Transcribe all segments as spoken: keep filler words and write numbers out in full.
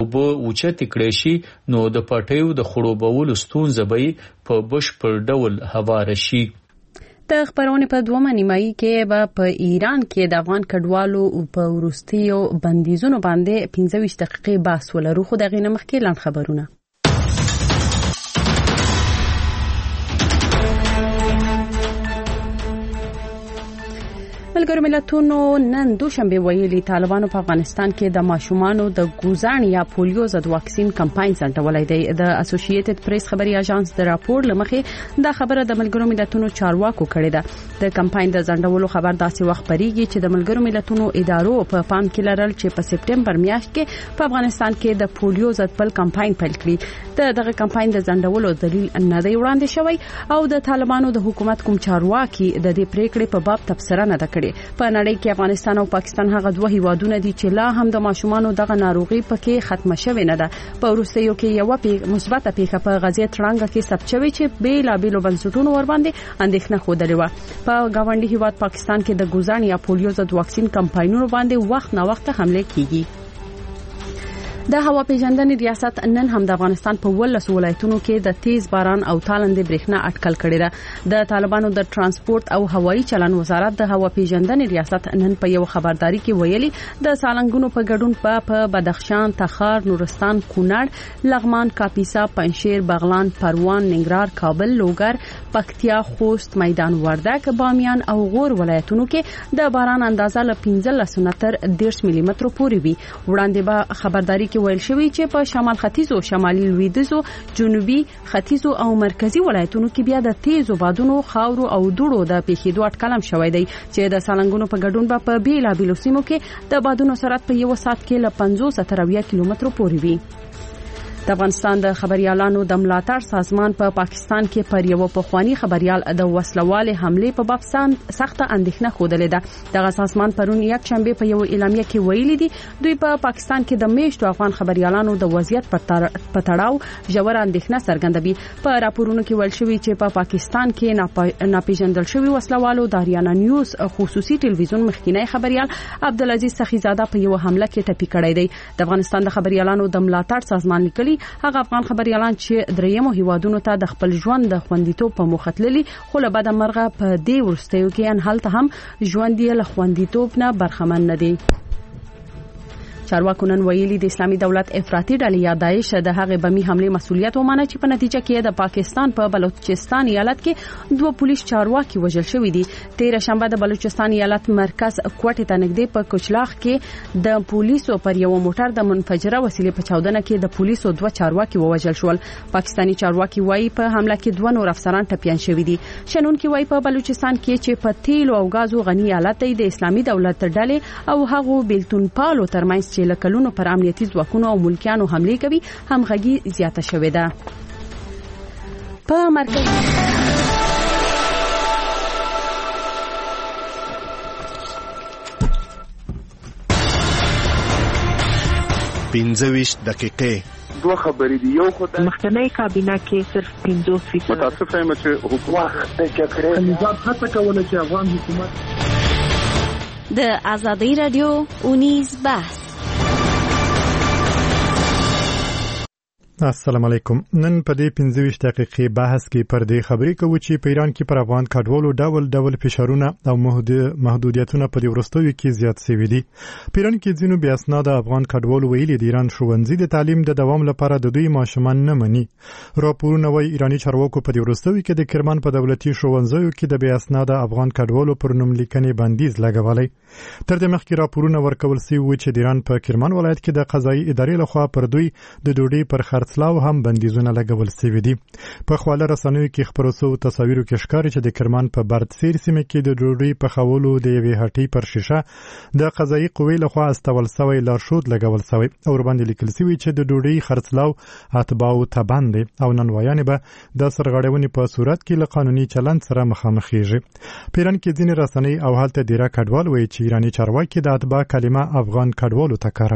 اوبه اوچت کړي شي نو د پټیو د خړوبولو ستونزه به په بشپړ ډول هواره شي. د خبرونې په دومره نیمایي کې به په ایران کې د افغان کډوالو په وروستیو بندیزونو باندې پنځه ویشت دقیقې بحث ولرو، خو دغه نه مخکې لاندې خبرونه. ملګرو ملتونو نن دوشنبه ویلي طالبانو په افغانستان کې د ماشومانو د ګوزان یا پولیو ضد واکسین کمپاین ځنډولای دی. د اسوسییټډ پریس خبري اژانس د راپور لمخې دا خبره د ملګرو ملتونو چارواکو کړې ده. د کمپاین د ځنډولو خبر داسې وخت پریږي چې د ملګرو ملتونو ادارو په پام کې لرل چې په سپټمبر میاشت کې په افغانستان کې د پولیو ضد بل کمپاین پیل کړي. د دغه کمپاین د ځنډولو دلیل نه دی وړاندې شوی او د طالبانو د حکومت کوم چارواکي د دې پریکړې په باب تبصره نه ده کړې. په نړۍ کې افغانستان او پاکستان هغه دوه هیوادونه دي چې لا هم د ماشومانو دغه ناروغي پکې ختمه شوې نه ده. په وروستیو کې یو پی مثبته پیښه په غزې ترنګ کې ثبت شوې چې بیلا بیلو بنسټونو ور باندې اندېښنه خوده و. په گاونډي هیواد پاکستان کې د ګوزان یا پولیو ضد واکسین کمپاینونو باندې وخت نه وخت حمله کیږي. د هوا پیژندنې ریاست نن هم د افغانستان په ولس ولایتونو کې د تیز باران او تالندې برېښنا اټکل کړې ده. د طالبانو د ترانسپورت او هوایي چلن وزارت د هوا پیژندنې ریاست نن په یو خبرداري کې ویلي د سالنګونو په ګډون په بدخشان، تخار، نورستان، کونړ، لغمان، کاپیسا، پنجشیر، بغلان، پروان، ننګرهار، کابل، لوګر، پکتیا، خوست، میدان وردګ، بامیان او غور ولایتونو کې د باران اندازه له پنځلس نه تر دېرش ملي مترو پورې وي. وړاندې به خبرداري کې ویل شوی چې په شمال ختیځو، شمالي لویدیځو، جنوبي ختیځو او مرکزی ولایتونو کې بیا د تیزو بادونو، خاورو او دوړو د پیښېدو اټکل هم شوی دی چې د سالنګونو په ګډون به په بیلابیلو سیمو کې د بادونو سرعت په یو ساعت کې له پنځوس تر اویا کیلومترو پورې وي. د افغانستان د خبريالانو د ملاتړ سازمان په پا پاکستان کې پر یو پخوانی خبريال د وسلواله حمله په باب سخت اندېښنه خوده لیده. دغه سازمان پرون یک شنبه په یو اعلامیه کې ویلي دي دوی په پا پاکستان کې د میشتو افغان خبريالانو د وضعیت په تړاو ژور اندېښنه څرګندوي. په راپورونو کې ویل شوی چې په پا پاکستان کې ناپېژندل شوی وسلوالو د اریانا نیوز خصوصي ټلویزیون مخکینی خبريال عبدالعزیز سخیزاده په یو حمله کې ټپي کړی دی. د افغانستان د خبريالانو د ملاتړ سازمان لیکلي هغه افغان خبريالان چې دریمو هیوادونو ته د خپل ژوند د خوندیتوب په موخه تللي خو له بده مرغه په دې ورستیو کې ان هلته هم ژوند یې له خوندیتوب نه برخمن نه دی. چارواکو نن ویلي د اسلامي دولت افراطي ډلې یا داعش د هغه بمي حمله مسؤلیت ومانه چې په نتیجه کې د پاکستان په بلوچستان ایالت کې دوه پولیس چارواکي وژل شوی دي. تیر شنبه د بلوچستان ایالت مرکز کوټه ته نږدې په کوچلاخ کې د پولیسو پر یو موټر د منفجره وسیلې په چاودنه کې د پولیسو دوه چارواکي ووژل شول. پاکستانی چارواکي وایي په حمله کې دوه نور افسران ټپيان شوي دي. شنونکي وایي په بلوچستان کې چې په تیل او غازو غني ایالت دی د اسلامي دولت ډلې او هغه بیلتون پالو ترمنځ چې لکلونو پر امنیتي ځواکونو او ملکیانو حمله کوي همغږي زیاته شوې ده. په مرکز پنځه ویشت دقیقې دوه خبرې دي. یو خدای مخکنی کابینه کې صرف پنځوس فیصد متاسف یم چې حکومت د جګړې نظام هڅه کوله چې افغان حکومت د آزادۍ رادیو اونیز بحث. السلام علیکم. نن په دې پنځه ویشت دقیقې بحث کې پر دې خبرې کوو چې په ایران کې پر افغان کډوالو ډول ډول فشارونه او محدودیتونه په دې وروستیو کې زیات شوي دي. په ایران کې ځینو بې اسناده افغان کډوالو ویلي د ایران ښوونځي د تعلیم د دوام لپاره د دوی ماشومان نه مني. راپورونه وايي ایراني چارواکو په دې وروستیو کې د کرمان په دولتي ښوونځیو کې د بې اسناده افغان کډوالو پر نوم لیکنې بندیز لګولی. تر دې مخکې راپورونه ورکول شوي و چې د ایران په کرمان ولایت کې د قضایي ادارې لخوا پر دوی د ډوډۍ پر خرڅلاو هم بندیزونه لګول شوي دي. په خواله رسنیو کې خپرو شوو تصاویرو کې ښکاري چې د کرمان په بردسیر سیمه کې د ډوډۍ پخولو د یوې هټۍ پر شیشه د قضایي قوې لخوا استول شوی لارښود لګول شوی او ورباندې لیکل شوي چې د ډوډۍ خرڅلاو اتباعو ته بند دی او نانوایانې به د سرغړونې په صورت کې له قانوني چلند سره مخامخېږي. په ایران کې ځینې رسنۍ او هلته ډیره کډوال وایي چې ایراني چارواکي د اتباع کلمه افغان کډوالو ته کاروي.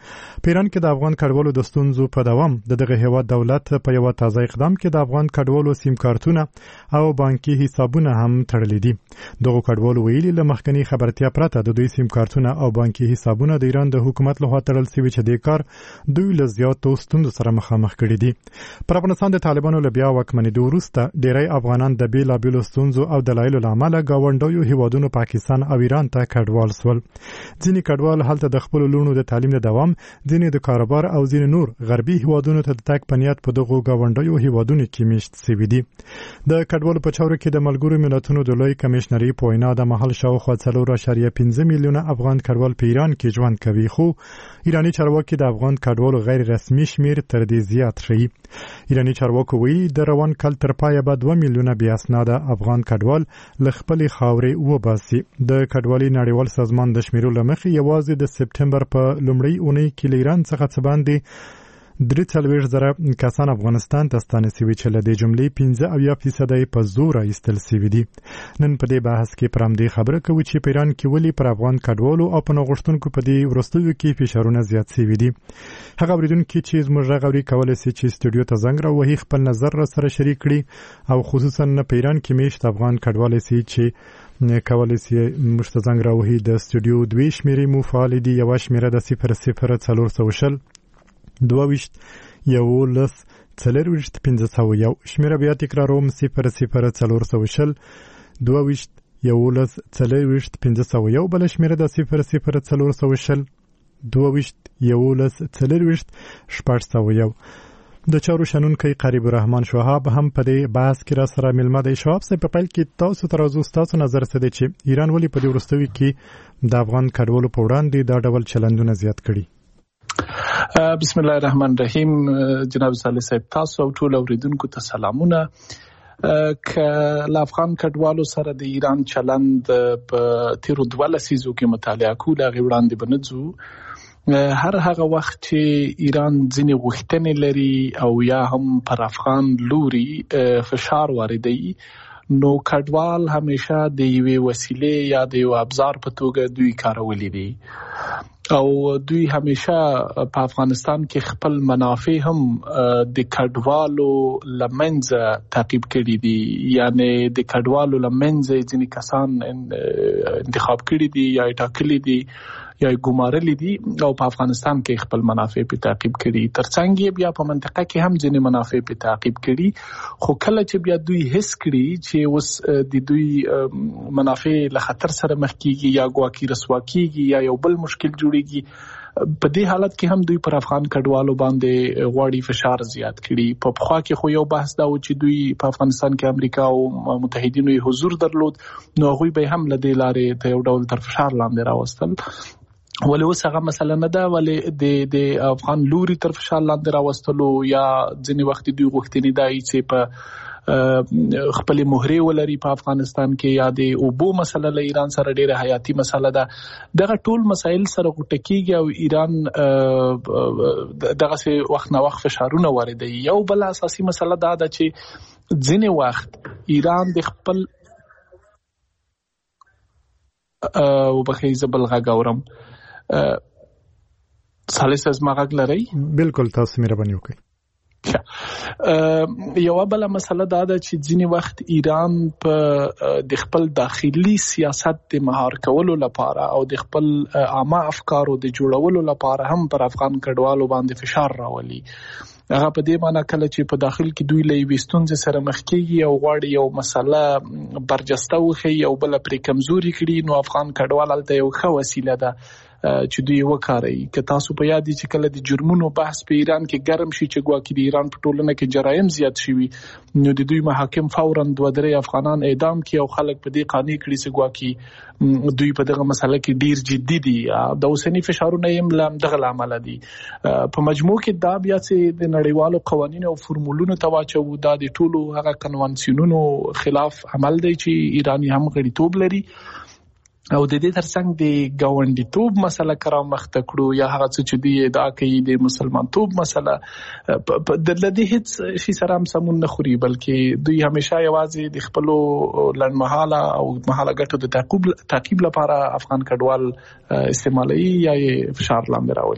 په ایران کې د افغان کډوالو د ستونزو په دوام د دغه هیواد دولت په یو تازه اقدام کې د افغان کډوالو سیم کارتونه او بانکي حسابونه هم تړلي دي. دغه کډوالو ویلي له مخکنی خبرتیا پرته د دوی سیم کارتونه او بانکي حسابونه د ایران د حکومت لخوا تړل شوي چې د کار دوی له زیاتو ستونزو سره مخامخ کړي دي. پر افغانستان د طالبانو له بیا واکمنېدو وروسته ډېری افغانان د بېلابېلو ستونزو او دلایلو له امله ګاونډیو هیوادونو پاکستان او ایران ته کډوال سول. ځینې کډوال هلته د خپلو لوڼو د تعلیم د دوام، ځینې د کاروبار او ځینې نور غربي هیوادونو ته د تګ په نیت په دغو ګاونډیو هیوادونو کې میشت سوي دي. د کډوالو په چارو کې د ملګرو ملتونو د لوی کمیشنري په وینا د مهال شاوخوا څلور اعشاریه پنځه میلیونه افغان کډوال په ایران کې ژوند کوي، خو ایراني چارواکي د افغان کډوالو غیر رسمي شمیر تر دې زیات ښیي. ایراني چارواکو ویلي د روان کال تر پایه به دوه میلیونه بې اسناده افغان کډوال له خپلې خاورې وباسي. د کډوالۍ نړیوال سازمان د شمیرو له مخې یوازې د سپټمبر په لومړۍ اونۍ کې له ایران څخه څه باندې درې څلوېښت زره کسان افغانستان ته ستانه سوي چې له دې جملې پنځه اویا فیصده یې په زور ایستل سوي دي. نن په دې بحث کې پر همدې خبره کوو چې په ایران کې ولې پر افغان کډوالو او پناه غوښتونکو په دې وروستیو کې فشارونه زیات سوي دي. هغه اورېدونکي چې زموږ غږ اوري کولی سي چې سټوډیو ته زنګ راوهي، خپل نظر راسره شریک کړي او خصوصا په ایران کې میشت افغان کډوال سي چې کولی سي موږ ته زنګ راوهي. د سټوډیو دوې شمیرې مو فعالې دي. یوه شمیره د صفر صفر څلور سوه شل دوه ویشت یولس څلرویشت پنځه سوه یو. شمیره بیا تکراروم: صفر صفر څلور سوه شل دوه ویشت یولس څلرویشت پنځه سوه یو. بله شمیره د صفر صفر څلور سوه شل دوه ویشت یولس څلرویشت شپږ سوه یو. د چارو شنونکی قریب الرحمن شوهاب هم په دې بحث کې را سره ملمه دی. شوهاب صاحب، په پیل کې تاسو ته راځو، ستاسو نظر څه دی چې ایران ولې په دې وروستیو کې د افغان کډوالو په وړاندې دا ډول چلندونه زیات کړي؟ بسم الله الرحمن الرحیم. جناب صالح صاحب، تاسو او ټول اوریدونکو ته سلامونه. که له افغان کډوالو سره د ایران چلند په تیرو دوه لسیزو کې مطالعه کوو، هغې وړاندې به نه ځو. هر هغه وخت چې ایران ځینې غوښتنې لري او یا هم پر افغان لوري فشار واردوي، نو کډوال همیشه د یوې وسیلې یا د یو ابزار په توګه دوی کارولي دي او دوی همیشه په افغانستان کې خپل منافع هم د کډوالو لمنځه تعقیب کړي دي. یعنی د کډوالو لمنځه ځینې کسان انتخاب کړي دي یا ټاکلي دي یا ګمارلي دي او په افغانستان کې خپل منافع په تعقیب کړي. ترڅنګ یې بیا په منطقه کې هم ځینې منافع په تعقیب کړي، خو کله چې بیا دوی حس کړي چې اوس د دوی منافع له خطر سره مخ کیږي یا ګواکې رسوا کیږي یا یو بل مشکل جوړیږي، په دې حالت کې هم دوی پر افغان کډوالو باندې غواړي فشار زیات کړي. په پخوا کې خو یو بحث دا و چې دوی په افغانستان کې امریکا او متحدینو یې حضور درلود، نو هغوی به هم له دې لارې ته یو ډول تر فشار لاندې راوستل. ولې اوس هغه مسله نه ده، ولې د د افغان لوري تر فشار لاندې راوستلو یا ځینې وخت دوی غوښتنې دا چې په خپل مهرې ولري په افغانستان کې، یا د اوبو مسله له ایران سره ډیره حیاتي مسله ده. دغه ټول مسایل سره غوټه کیږي او ایران دغه وخت نه وخت فشارونه واردوي. یو بل اساسي مسله دا ده چې ځینې وخت ایران د خپل او بخې زبل غږ اورم. صالح صاحب، ما غږ لرئ؟ بالکل، تاسو مهرباني وکړئ. یو بل مسله دا ده چې ځینې وخت ایران په د خپل داخلي سیاست د مهار کولو لپاره او د خپل عامه افکارو د جوړولو لپاره هم پر افغان کډوالو باندې فشار راولي. هغه په دې معنی کله چې په داخل کې دوی له یوې ستونزې سره مخ کېږي او غواړي یو مسله برجسته وښیي او بله پرې کمزوري کړي، نو افغان کډوال هلته یو ښه وسیله ده چې دوی وکاروي. که تاسو په یاد چې کله د جرمونو بحث په ایران کې ګرم شي چې ګواکې د ایران په ټولنه کې جرایم زیات شوي، نو د دوی محاکم فوراً دوه درې افغانان اعدام کړي او خلک په دې قانع کړي چې ګواکې دوی په دغه مسله کې ډیر جدي دي. د اوسني فشارونه یې هم دغه له امله دي. په مجموع کې دا بیا چې د نړیوالو قوانینو او فرمولونو ته واچوو، دا د ټولو هغه کنوانسیونونو خلاف عمل دی چې ایران هم غړیتوب لري او د دې ترڅنګ د ګاونډیتوب مسله کرا مخته کړو یا هغه څه چې دی ادعا کوي د مسلمانتوب مسله د لدې هیڅ شي سره هم سمون نه خوري، بلکې دوی همیشه یوازې د خپلو لنډمهاله او مهاله ګټو د تعقیب لپاره افغان کډوال استعمالوي یا فشار لاندې راولي.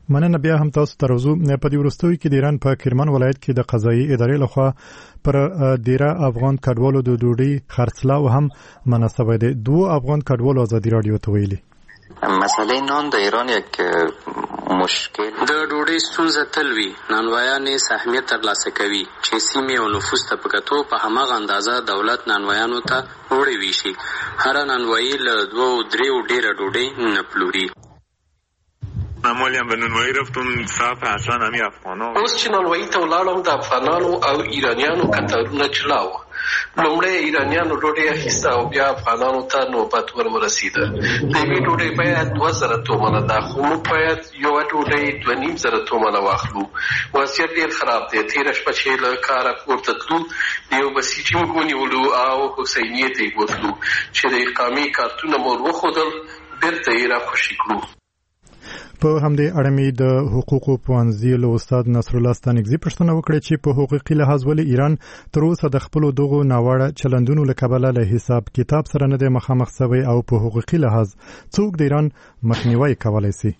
مننه. بیا هم تاسو ته راځو. په دې وروستیو کې د ایران په کرمان ولایت کې د قضایي ادارې لخوا پر ډیره افغان کډوالو د ډوډۍ خرڅلاو هم منع شوی دی. دوه افغان کډوالو ازادي رادیو ته ویلي مسئله نان د ایران یک مشکل د ډوډۍ ستونزه تل وي. نانوایان یې سهمیت ترلاسه کوي چې سیمې او نفوس ته په کتو په هماغه اندازه دولت نانوایانو ته وړي ویشي. هر نانوایی له دوه دریو ډیره ډوډۍ نه پلوري. معمولی هم به نانوایی رفتم صاف اصلا همی افغان ها. اوس چې نانوایی ته ولاړم د افغانانو او ایرانیانو کتارونه چلاو. لومړی ایرانیانو ډوډۍ اخیسته او بیا افغانانو ته نوبت ور ورسېده. د یوې ډوډۍ باید دوه زره تومنه ده، خو موږ باید یوه ډوډۍ دوه نیم زره تومنه واخلو. وضعیت ډېر خراب دی. تېره شپه چې له کاره کورته تلو د یو بسیجي موږ ونیولو او حسینیې ته یې بوتلو چې د اقامې کارتونه مو ور وښودل، بېرته یې راخوشي کړو. په همدې اړه مې د حقوقو پوهنځي له استاد نصرالله ستانکزي پوښتنه وکړه چې په حقوقي لحاظ ولې ایران تر اوسه د خپلو دغو ناوړه چلندونو له کبله له حساب کتاب سره نه دی مخامخ شوی او په حقوقي لحاظ څوک د ایران مخنیوی کولی شي؟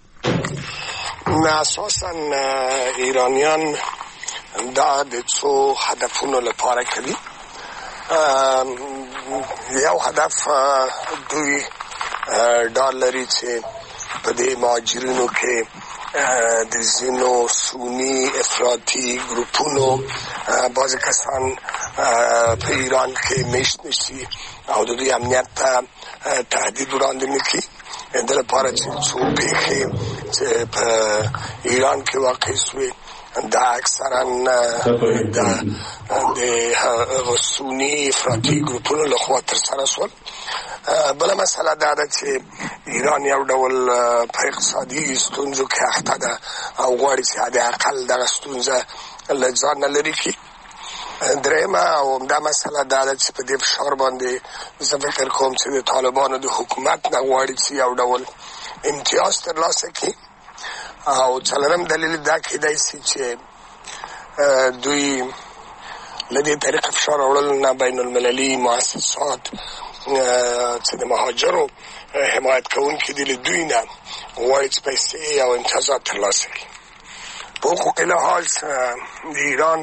اساساً ایرانیان دا د څو هدفونو لپاره کوي. یو هدف دوی دا لري چې په دې مهاجرینو کې د ځینو سونی افراطي ګروپونو بعضې کسان په ایران کې میشت نشي او د دوی امنیت ته تهدید وړاندې نه کړي. د لپاره چې څو پیښې چې په ایران کې واقع شوې دا اکثرا د سونی افراطي ګروپونو لخوا ترسره شول. بله مسله دا ده چې ایران یو ډول په اقتصادي ستونزو کې اخته ده او غواړي چې حد اقل دغه ستونزه له ځان نه لرې کړي. درېیمه او همدا مسله دا ده چې په دې فشار باندې زه فکر کوم چې د طالبانو د حکومت نه غواړي چې یو ډول امتیاز ترلاسه کړي. او څلورم دلیل دا کېدای شي چې دوی له دې طریقه فشار راوړل نه بین المللي مؤسسات چې د مهاجرو حمایت کوونکي دي له دوی نه غواړي چې پیسې او امتیازات ترلاسه کړي. په حقوقي لحاظ د ایران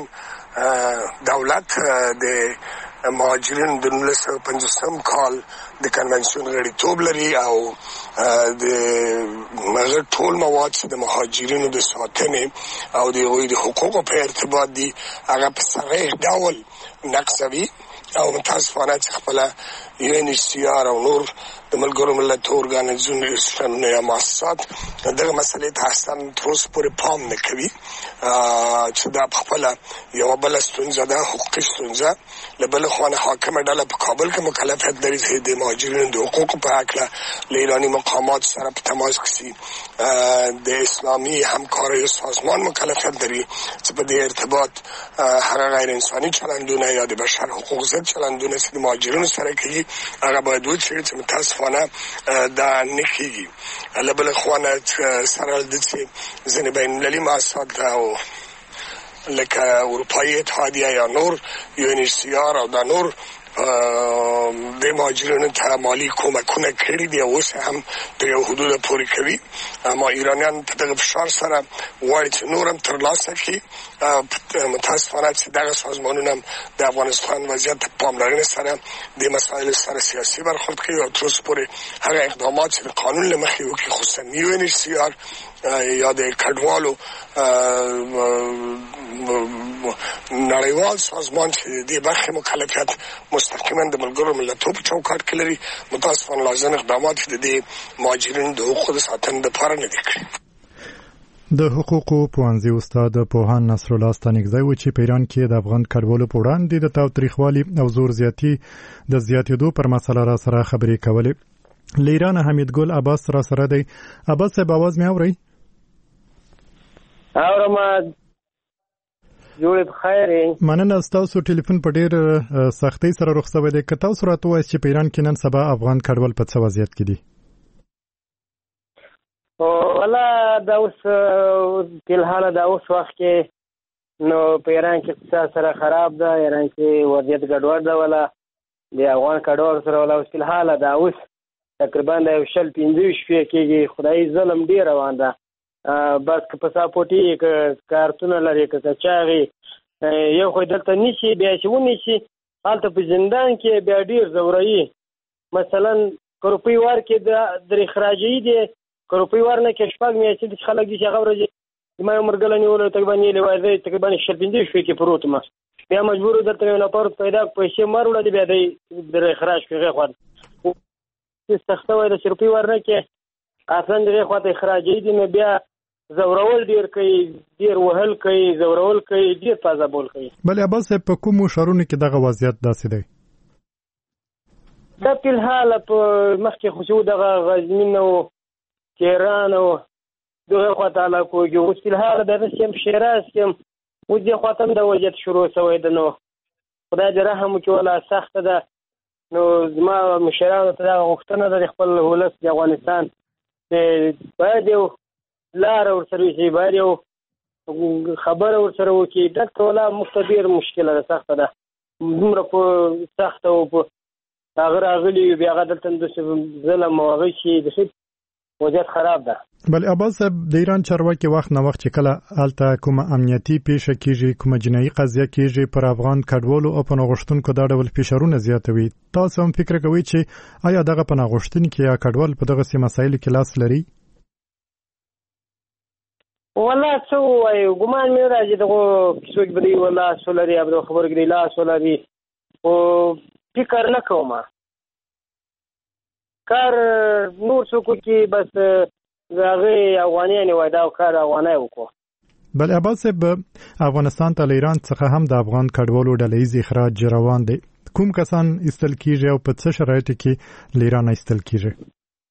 دولت د مهاجرینو د نولس سوه پنځوسم کال د کنونسیون غړیتوب لري او د هغه ټول مواد چې د مهاجرینو د ساتنې او د هغوی د حقوقو په ارتباط دي هغه په صریح ډول نقضوي او متاسفانه چې خپله یو ان ایچ سی آر او نور د ملګرو ملتونو ارګانیزیشنونه یا مؤسسات دغه مسلې ته اصلا تر اوسه پورې پام نه کوي چې دا په خپله یوه بله ستونزه ده، حقوقي ستونزه. له بلې خوا نه حاکمه ډله په کابل کې مکلفیت لري چې د مهاجرینو د حقوقو په هکله له ایراني مقاماتو سره په تماس کې شي. د اسلامي همکاریو سازمان مکلفیت لري چې په دې ارتباط هغه غیر انساني چلندونه یا د بشر حقوق ضد چلندونه چې د مهاجرینو سره کوي هغه باید وڅېړي چې متاسفانه دا نه کېږي. له بلې خوا نه سره د چې ځینې بین المللي مؤسسات او لکه اروپایي اتحادیه یا نور یو ان ایچ سی آر او دا نور د مهاجرینو ته مالي کومکونه کړي دي او اوس هم تر یو حدوده پورې کوي. اما ایرانیان په دغه فشار سره غواړي چې نور هم ترلاسه کړي. متاسفانه چې دغه سازمانونه هم د افغانستان وضعیت ته پاملرنې سره د مسایلو سره سیاسي برخورد کوي او تر اوسه پورې هغه اقدامات چې د قانون له مخې وکړي خصوصا یو ان ایچ سی آر یا د کډوالو نړیوال سازمان چې د برخې مکلفیت مستقیما د ملګرو ملتونو په چوکاټ کې لري متاسفانه لازم اقدامات د دې مهاجرینو د حقوقو د ساتنې لپاره نه دي کړي. د حقوقو پوهنځي استاد پوهان نصرالله ستانکزی و چې په ایران کې د افغان کډوالو په وړاندې د تاوتریخوالي او زور زیاتي د زیاتېدو پر مسله را سره خبرې کولې. له ایران حمید ګل عباس را سره دی. عباس صاحب آواز مې اورئ؟ اورم. جوړ بخیر. مننه. تاسو ټلیفون په ډېر سختۍ سره رخ شوی دی. که تاسو راته ووایئ چې په ایران کې نن سبا افغان کډوال په څه وضعیت کې دي؟ والله دا اوس فلحال دا اوس وخت کې نو په ایران کې اقتصاد سره خراب ده. ایران کې وضعیت ګډوډ ده. ولا د افغان کډوال سره ولا اوس فلحال دا اوس تقریبا د یو شل پنځه شپې کېږي. خدایي ظلم ډېر روان ده. بس که په ساپورټي ک کارتونه لري که چاغي یو خو دلته نشي بیا چې ونیسي هلته په زندان کې بیا ډیر زورایي مثلا کروپی وار کې د در اخراجي دي کروپی وار نه کې شپږ میاشتې د خلک دي چې غوړي ما مرګل نیول تقریبا نیلې وای تقریبا شپږ شوي کې پروت ما بیا مجبور درته نه پروت پیدا پیسې مارول دي بیا د در اخراج کې غوړ چې سخته وای د کروپی وار نه کې اصلا دغه خواته اخراجي دي نه بیا زورول ډیر کوي ډیر وهل کوي زورول کوي ډیر پازابول کوي بل عباس په کوم شهرونو کې دغه وضعیت داسې دی دا په حال په مخکې خو دغه غزنین او تهران او دغه خواته لا کوي او په حال د رسم شیراز کې و دې خواته د وضعیت شروع شوی د نو خدای دې رحم وکړي ولا سخت ده نو زما مشرانو ته غوښتنه د خپل ولس د افغانستان باید یو لار ور سره شي باید یو خبر ور سره وکي دلته ولا مختبر مشکله ده سخته ده دومره په سخته او په هغه راغلي بیا غدلته د ظلم او هغه شي د وضعیت خراب ده بل عباس د ایران چارواکي وخت نه وخت چې کله الته کوم امنیتي پیښه کیږي کوم جنایي قضیه کیږي پر افغان کډوالو او پناهغښتونکو دا ډول فشارونه زیاتوي تاسو هم فکر کوئ چې آیا دغه پناهغښتونکو یا کډوال په دغه سیمه مسایلو کې لاس لري والله څه وایي ګمان مې راځي دغه څوک به دی والله سولري ابدو خبر کړي لا سولري او فکر نه کوم کار نور څوک کې بس هغه افغانان وای دا کار افغانای وکړو بل عباس به افغانستان ته ایران څخه هم د افغان کډوالو ډلهیز اخراج روان دي کوم کسان استل کیږي او په څه شرایطو کې ایران استل کیږي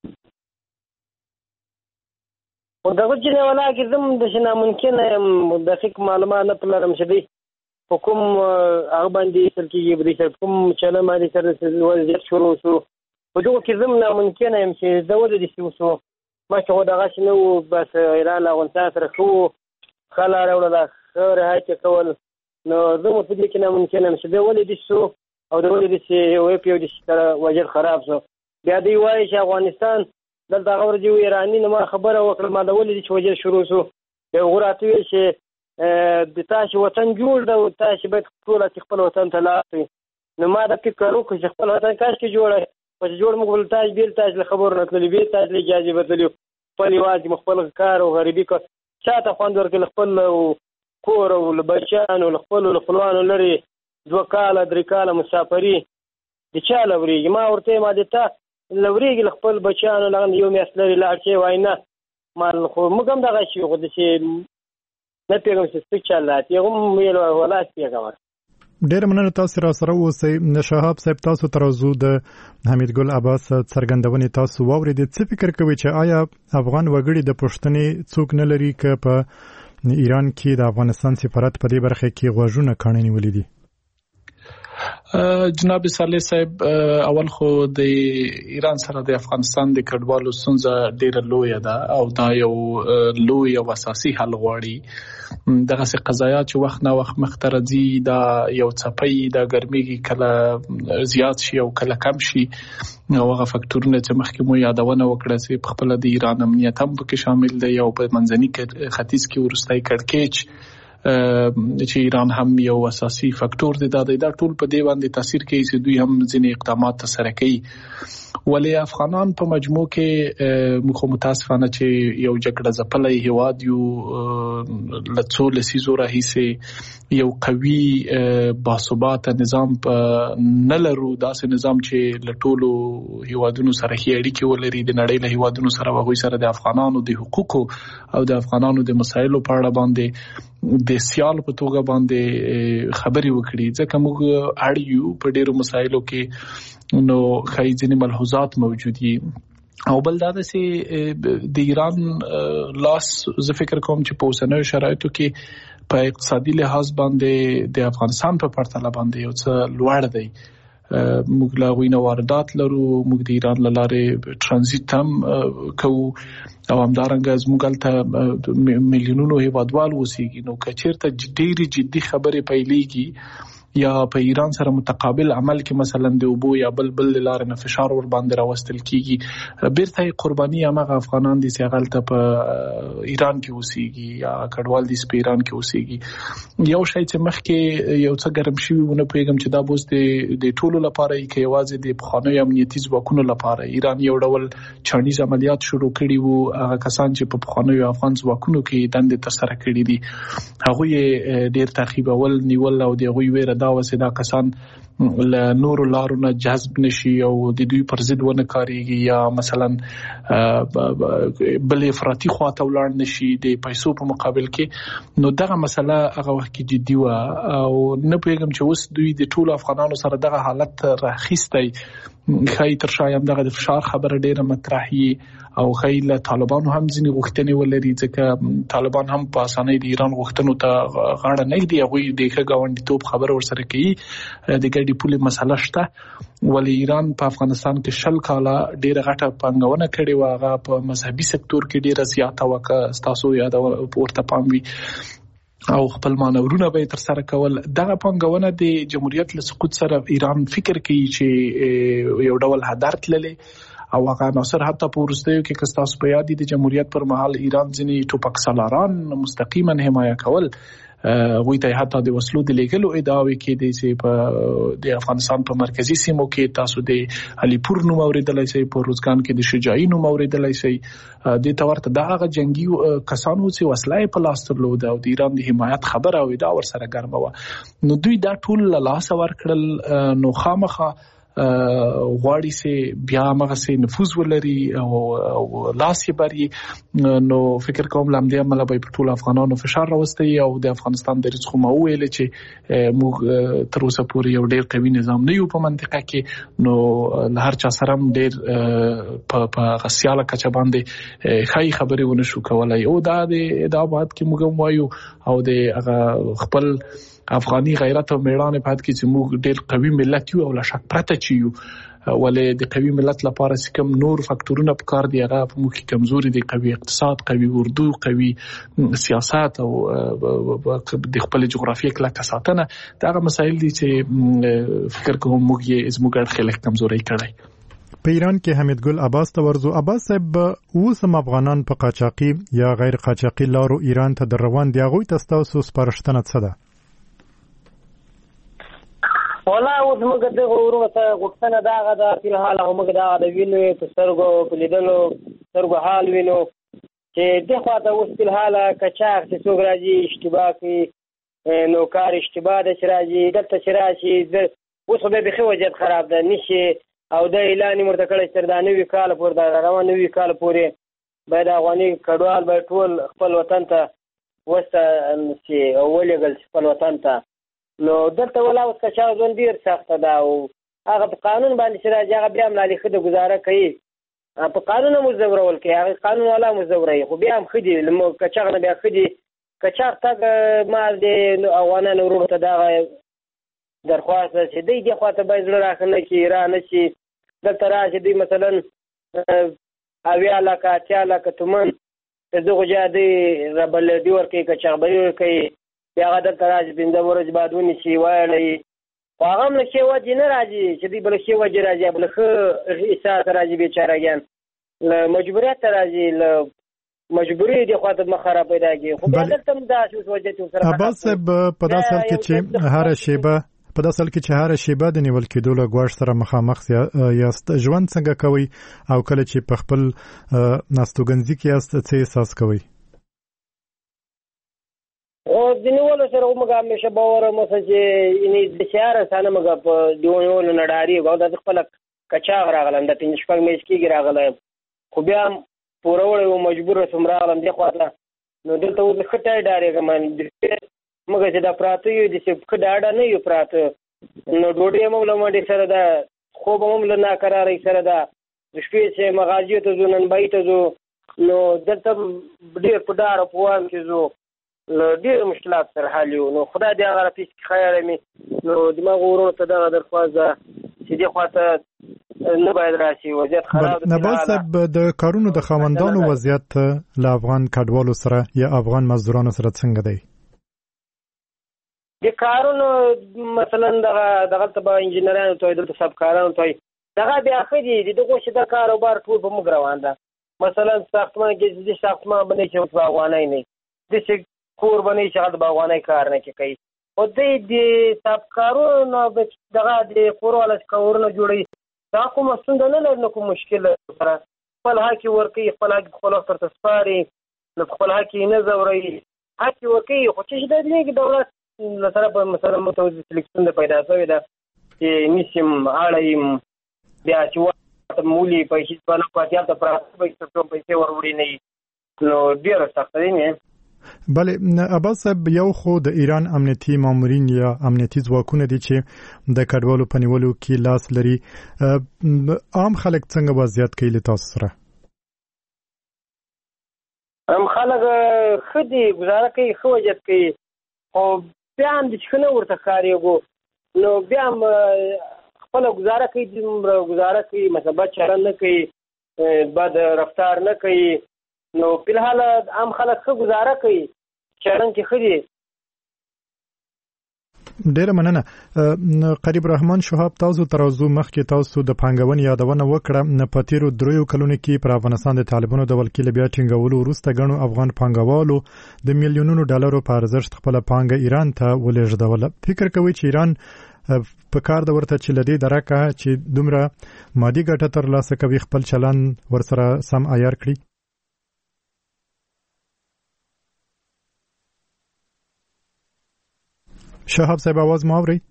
او دغه چې ولا کې زم د شنه ممکن د فک معلومات نه پلرم شدي حکوم هغه باندې تل کې بری کوم چاله ما دي سره وضعیت شروع شو په دغه کې زم نه ممکن هم چې د ود دي شو ما چې دغه شنو بس ایران له افغانستان سره خو خلا راوړل خبره هاي چې کول نو زموږ په دې کې نه ممکن هم چې د ولې دي شو او د ولې دي چې وې پیو دي سره وضعیت خراب شو بیا دی وایي چې افغانستان دلته غوړ دی ایرانی نو ما خبره وکړه ما د ولې چې وجه شروع شو یو غراته چې د تاسو وطن جوړ دا تاسو به ټول خپل وطن ته لاړ نو ما د فکر وکړ چې خپل وطن کاش کې جوړه او جوړ موږ ول تاسو بیل تاسو خبر نه کړلی به تاسو اجازه بدلیو خپل واجب خپل کار او غریبي کو چاته خوند ورکړل خپل کور او بچان او خپل خپلوان لري دوه کاله درې کاله مسافری د چا لوري ما ورته ما دته لوريږي خپل بچانو لغن یو میاسلري لاړ شي واینا مال خو موږ هم دغه شي خو د شي نه پیغام څه چلات یو ویل ولا پیغام ډېر مننه تاسو را سره اوسئ شهاب صاحب تاسو ترازو د حمید ګل عباس څرګندونې تاسو واورید څه فکر کوي چې آیا افغان وګړي د پښتنې څوک نه لري ک په ایران کې د افغانستان سفارت په دې برخه کې غوښنه کړنې نیولې دي جناب صالح صاحب اول خو د ایران سره د افغانستان د کډوالو ستونزه ډیره لویه ده او دا یو لوی او اساسي حل غواړي دغه څه قضايا چې وخت نه وخت مخترځي دا یو چپي دا ګرمي کله زیات شي او کله کم شي او هغه فاکټورونه چې مخکې مو یادونه وکړه چې په خپل د ایران امنیت هم پکې شامل دی او په منځني ختیځ کې ورستای کړکېچ چې ایران هم یو اساسي فاکټور دی دا د ټول په دی باندې تاثیر کوي چې دوی هم ځینې اقدامات سره کوي ولی افغانان په مجموع کې مخ متاسفانه چې یو جګړه ځپلې هواد یو لڅو لسیزو راهیسه یو قوي باثبات نظام نه لرو داسې نظام چې لټولو هوادونو سره هي اړیکې ولري د نړۍ له هوادونو سره وغوي سره د افغانانو د حقوقو او د افغانانو د مسایلو په اړه باندې د سیال په توګه باندې خبري وکړي ځکه موږ اړیو په ډیرو مسایلو کې نو خای ځینې ملحوظات موجود دي او بل دا چې د ایران لاس زه فکر کوم چې په اوسنیو شرایطو کې په اقتصادي لحاظ باندې د افغانستان په پرتله باندې یو څه لوړ دی موږ لا غوینه واردات لرو موږ د ایران لاره ترانزیت هم کوو او همدارنګه زموږ ته میلیونونو هیوادوال اوسېږي نو کچیرته ډېری جدي خبرې پیلېږي یا په ایران سره متقابل عمل کې مثلا د اوبو یا بل بل لار نه فشار ور باندې راوستل کیږي بیرته قرباني هغه افغانان دي چې هغه ته په ایران کې اوسېږي یا کډوال دي په ایران کې اوسېږي. یو شی چې مخکې یو څه ګرم شوی ونه پیغام چې دا بوس د ټولو لپاره کې یوازې د بخانوي امنیتي ځواکونو لپاره ایران یو ډول چانیز عملیات شروع کړي وو. هغه کسان چې په بخانوي افغان ځواکونو کې دندې ترسره کړې دي هغه ډېر تعقیبول نیول او د غوي ویره دا وسه دا کسان له نورو لارو نه جذب نشي او د دوی پر ضد ونه کاریږي یا مثلا بل افراطي خواته ولاړ نشي د پیسو په مقابل کې. نو دغه مسله هغه وخت کې جدي و او نه پیغام چې اوس دوی د ټولو افغانانو سره دغه حالت راخیستي خای تر شایم دغه د فشار خبره ډیره مطرحي او خای له طالبانو هم ځینې غوښتنې ولري ځکه طالبان هم په اسانۍ د ایران غوښتنو ته غاړه نه دی هغه د ښګاونډیتوب خبره ورسره کوي د ګډي پولې مسله شته ولی ایران په افغانستان کې شل کاله ډیره غټه پنګونه کړې و هغه په مذهبي سکتور کې ډیره زیاته وکړه تاسو یاد ورته پام وي او خپل مانورونه به تر سره کول. دغه پنګونه د جمهوریت له سقوط سره ایران فکر کوي چې یو ډول هدر تللې او هغه ناصر حتی په ورستیو کې کستاس په یاد دي د جمهوریت پر مهال ایران ځینې ټوپک سالاران مستقیما حمایه کول غوی ته حتی د وسلو د لیګلو ادعاوې کې دي چې په د افغانستان په مرکزی سیمو کې تاسو د علي پور نوم اوریدلای شئ په روزګان کې د شجاعي نوم اوریدلای شئ د تورته دغه جنگي کسانو چې وسلې په لاس درلود او د ایران د حمایت خبره او دا ور سره ګرمه و نو دوی دا ټول لاس ور کړل نو خامخه غواړي سي بیا مغه سي نفوذ ولري او لاسي بری نو فکر کوم لامدې عمله به ټول افغانانو فشار راوستي او د افغانستان د رزق مو ویل چې موږ تر اوسه پورې یو ډېر قوي نظام نه یو په منطقه کې نو هر چا سره ډېر په غسیاله کچه باندې خای خبرې ونه شو کولای او دا د ادعاات کې موږ وایو او د هغه خپل افغاني غیرت او میړانه په حد کې چې موږ ډېر قوي ملت یو او لا شک پرته چیو ولې د قوي ملت لپاره کوم نور فاکټورونه په کار دی هغه په موږ کې کمزوري دي قوي اقتصاد قوي اردو قوي سیاست او د خپل جغرافیه کلکه ساتنه دا مسایل دي چې فکر کوم موږ یې زموږ خلک کمزوري کړی. په ایران کې حمید ګل عباس ته ورزو عباس صاحب اوس افغانان په قاچاقي یا غیر قاچاقي لارو ایران ته در روان دي هغه تاسو سپارښتنه څه ده؟ ولا اوس موږ دغه ورته غوښتنه داغه د فلحال موږ داغه د وینو په سترګو په لیدلو سترګو حال وینو چې دغه د اوس فلحال کچاغ چې څوک راځي اشتباه کوي نو کار اشتباه د شراجي دلته شراشي اوس به به وضعیت خراب ده نشي او د اعلان مرتکړ سردانوي کال پور دا روانوي کال پورې باید افغاني کډوال به ټول خپل وطن ته وسته چې اولېګل خپل وطن ته نو دلته ولا اوس کچا ځون ډیر سخت ده او هغه په قانون باندې چې راځي هغه بیا هم لالي خده گزاره کوي په قانون مزورول کوي هغه قانون ولا مزوري خو بیا هم خدي لمو کچا نه بیا خدي کچا تک مال دي افغانانو ورو ته دا درخواست چې دی دی خواته به زړه راخنه کې ایران شي دلته راځي دی مثلا اویا لکه اتیا لکه تومن دغه جادي ربل دی ورکه کچا به کوي بیا غدا تراج بنده ورځ بادونی شي وایي هغه هم له وجه نه راځي چې دی بل شي وجه راځي بل خو حساب راځي بیچارهګان له مجبوریت راځي له مجبوری دی خو د مخره پیدا کی خو بیا دلته دا شو وجه ته سره عباس صاحب په داسې حال کې چې هر شیبه په داسې حال کې چې هر شیبه د نیول کېدو له غواړ سره مخامخ یاست ژوند څنګه کوي او کله چې په خپل ناستوګنځي کې یاست څه احساس کوي؟ او د نیولو سره موږ همیشه باور مو چې ان د شهر سره موږ په دیونول نډاری غو د خپل کچاغ راغلم د پنځه شپږ میش کې راغلم خو بیا پورول او مجبور سم راغلم د خواته نو دلته و خټای ډارې کوم موږ چې د پراته یو د څه خډاډه نه یو پراته نو ډوډۍ مو لمړې سره دا خو به مو نه قرارې سره دا د شپې چې مغازي ته ځو نن بای ته ځو نو دلته ډېر په ډار په وان کې ځو ډېر مشکلات سره حل یو نو خدای دې هغه پیس خیر مې نو دماغ ورونو ته دغه درخواست چې دې خواته نه باید راشي وضعیت خراب نه بل سبب د کارونو د خاوندانو وضعیت له افغان کډوالو سره یا افغان مزدورانو سره څنګه دی؟ د کارونو مثلا دغه دغه ته انجینرانو ته دلته سبکارانو ته دغه بیا خدي دغه چې د کاروبار ټول په موږ روان ده. مثلا ساختمان کې د ساختمان باندې چې باغوانای نه د چې کور باندې چې د باغوانای کار نه کوي او د سبکارونو دغه د کورواله کورونه جوړي دا کوم ستونزه نه لري، نو کوم مشکل سره خپل حق ورکوي، خپل حق خپل وخت ته سپاري، نو خپل حق نه زوري، حق ورکوي. خو چې د دې دولت لسره په مثلا متوجه سلیکشن د پیدا شوی ده چې نشم اړایم بیا چې مولي پیسې په نه پاتیا ته پراته پیسې ته پیسې وروري نه نو ډیر سخت دی نه. بله عباس صاحب، یو خو د ایران امنیتي مامورین یا امنیتي ځواکونه دي چې د کډوالو په نیولو کې لاس لري. عام خلک څنګه وضعیت کوي له تاسو سره؟ عام خلک خدي گزاره کوي، خو وجد کوي، خو بیا هم د څنګه ورته کاریږي نو بیا هم خپل گزاره کوي، د گزاره کوي مثبت چلند نه کوي، بد رفتار نه کوي. نو په الحال عام خلک څه گزاره کوي چلند کې خدي. ډیره مننه. قریب رحمان شهاب، تاسو ترازو مخکې تاسو د پانګونې یادونه وکړه. نه پاتیرو دریو کلونو کې پر افغانستان د طالبانو د ولکې بیا ټینګولو وروسته غنو افغان پانګوالو د میلیونونو ډالرو په ارزښت خپل پانګه ایران ته ولېږدوله. فکر کوي چې ایران په کار د ورته چې لدی درکه چې دومره مادي ګټه ترلاسه کوي خپل چلن ورسره سم عیار کړي؟ شهاب صاحب आवाज مو اوري؟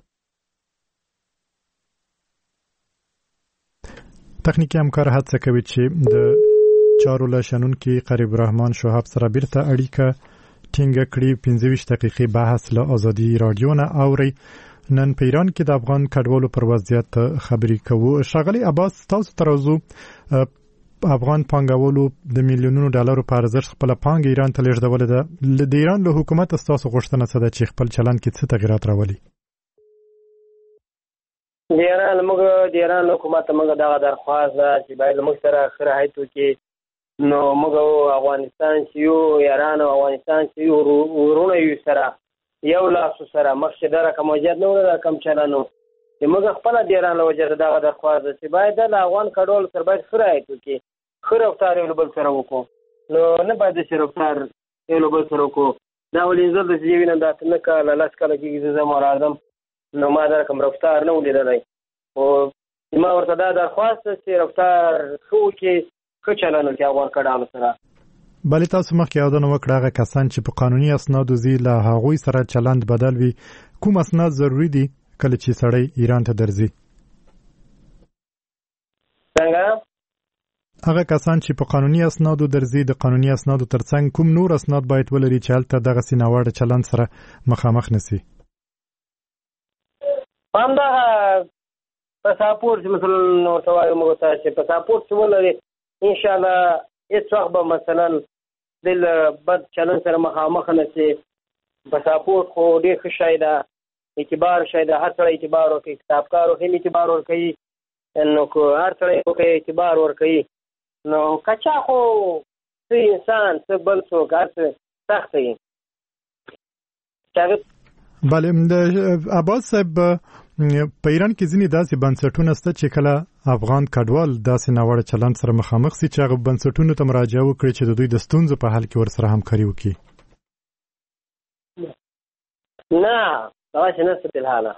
تخنیکی همکار هڅه کوي چې د چارو له شنونکي قریب رحمان شهاب سره بیرته اړیکه ټینګه کړي. پنځه ویشت دقیقې بحث له ازادي رادیو نه اوري. نن په ایران کې د افغان کډوالو پر وضعیت خبرې کوو. ښاغلی عباس، تاسو ترازو افغان پانګوالو د میلیونونو ډالرو په ارزښت خپل پانګه ایران ته لیږدولې ده. د ایران له حکومت ستاسو غوښتنه څه ده چې خپل چلند کې څه تغیرات راولي؟ د ایران موږ د ایران حکومت موږ دغه درخواست ده چې باید موږ سره خره هیته کې نو موږ افغانستان چې یو ایران او افغانستان چې یو ورونه یو سره یو لاس سره مخکې دره کوم وجد نه ولا کم چلانو چې موږ خپل د ایران له وجه دغه درخواست ده چې باید د افغان کډوال سره باید خره هیته کې خره رفتار یو بل سره وکړو. نو نه باید چې رفتار یو بل سره وکړو. دا ولې زه د دې وینم دا نه کاله لاس کاله کې زه مرادم نو ما دا کوم رفتار نه ولیدلای او ما ورته دا درخواست چې رفتار خو کې ښه چلند کې افغان کډوال سره. بلې تاسو مخکې یادونه وکړه هغه کسان چې په قانوني اسنادو زی له هغوی سره چلند بدل وي، کوم اسناد ضروری دي کله چې سړی ایران ته درځي؟ څنګه هغه کسان چې په قانوني اسنادو درځي د قانوني اسنادو ترڅنګ کوم نور اسناد باید ولري چې هلته دغه سیناوړ چلند سره مخامخ نسی؟ همدا پاسپورت مثلا نو توای مو ته چې پاسپورت ولري ان شاء الله هیڅ وخت به مثلا د بد چلند سره مخامخ نسی. پاسپورت خو ډیر ښه شی ده، اعتبار شی ده، هر څه اعتبار ورکوي، کتابکار هم اعتبار ورکوي، نو کو هر څه اعتبار ورکوي. نو کچا خو څه انسان څه بل څوک هر سخت دی. بله د عباس صاحب په ایران کې ځینې داسې بنسټونه شته چې کله افغان کډوال داسې ناوړه چلند سره مخامخ سي چې هغه بنسټونو ته مراجعه وکړي چې د دوی د ستونزو په حل کې ورسره همکاري وکړي؟ نه دغه نشته په الحاله.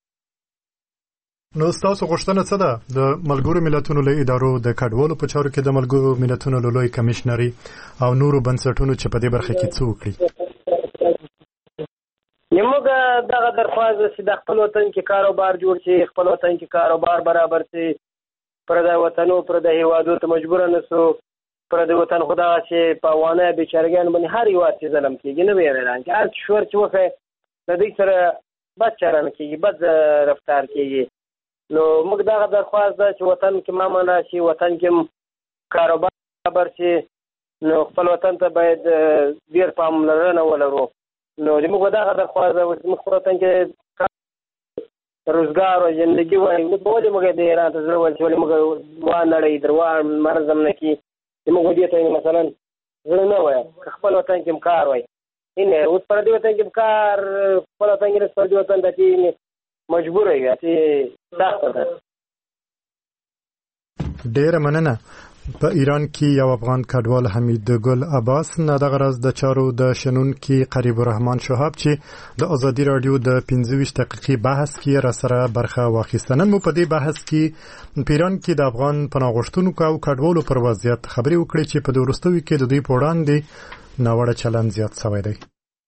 نو ستاسو غوښتنه څه ده د ملګرو ملتونو له ادارو د کډوالو په چارو کې د ملګرو ملتونو له لوی کمشنري او نورو بنسټونو چې په دې برخه کې څه وکړي؟ موږ دغه درخواست چې د خپل وطن کې کاروبار جوړ شي، خپل وطن کې کاروبار برابر شي، پر د وطنو پر د هیوادو ته مجبور نه سو، پر د وطن خدا چې په وانه بیچارګان باندې هر یو چې ظلم کیږي نه ویران کې هر شور چې وخه د دې سره بد چلند کیږي، بد رفتار کیږي. نو موږ دغه درخواست ده چې وطن کې مامن راشي، وطن کې کاروبار برابر شي، نو خپل وطن ته باید ډیر پاملرنه ولرو. نو موږ دغه درخواست ده چې موږ وطن کې روزګار او ژوندۍ وایي. نو په دې موږ د ایران ته ضرورت چې موږ وانړې دروان مرزم نه کی موږ دې ته مثلا زړه نه وای خپل وطن کې کار وای این اوس پر دې وطن کې کار په وطن کې پر دې وطن ته مجبور وي چې سخت ده. ډېر مننه. په ایران کې یو افغان کډوال حمید ګل عباس نه د غرض د چارو د شنن کې قریب الرحمن شهاب چې د ازادي رادیو د پنځه ویشت دقیقې بحث کې را سره برخه واخیستنه. مو په دې بحث کې په ایران کې د افغان پناهغښتونکو او کډوالو پر وضعیت خبرې وکړې چې په وروستیو کې د دوی په وړاندې ناوړه چلند زیات شوی دی.